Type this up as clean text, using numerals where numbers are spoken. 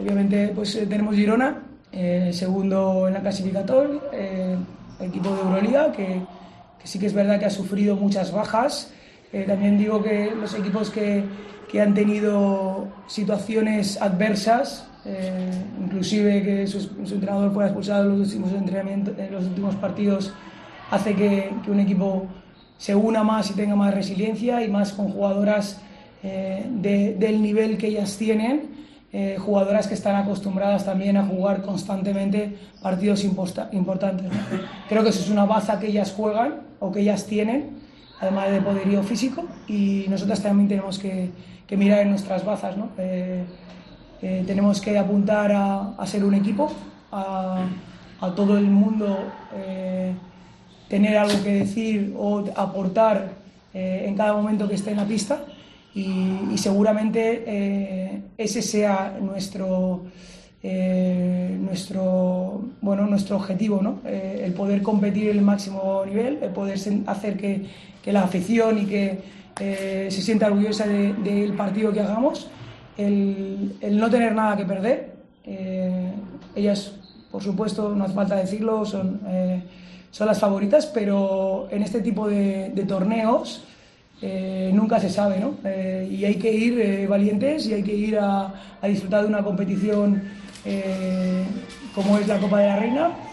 Obviamente pues tenemos Girona, segundo en la clasificatoria, equipo de Euroliga, que sí que es verdad que ha sufrido muchas bajas. También digo que los equipos que han tenido situaciones adversas, inclusive que su entrenador fuera expulsado en los últimos entrenamientos, en los últimos partidos, hace que un equipo se una más y tenga más resiliencia, y más con jugadoras del nivel que ellas tienen, jugadoras que están acostumbradas también a jugar constantemente partidos importantes, ¿no? Creo que eso es una baza que ellas juegan o que ellas tienen, además de poderío físico, y nosotras también tenemos que mirar en nuestras bazas, ¿no? Tenemos que apuntar a ser un equipo, a todo el mundo tener algo que decir o aportar en cada momento que esté en la pista, y seguramente ese sea nuestro objetivo, ¿no? El poder competir en el máximo nivel, el poder hacer que la afición y que se sienta orgullosa del partido que hagamos, el no tener nada que perder. Ellas, por supuesto, no hace falta decirlo, son las favoritas, pero en este tipo de torneos nunca se sabe, ¿no? Y hay que ir valientes, y hay que ir a disfrutar de una competición como es la Copa de la Reina,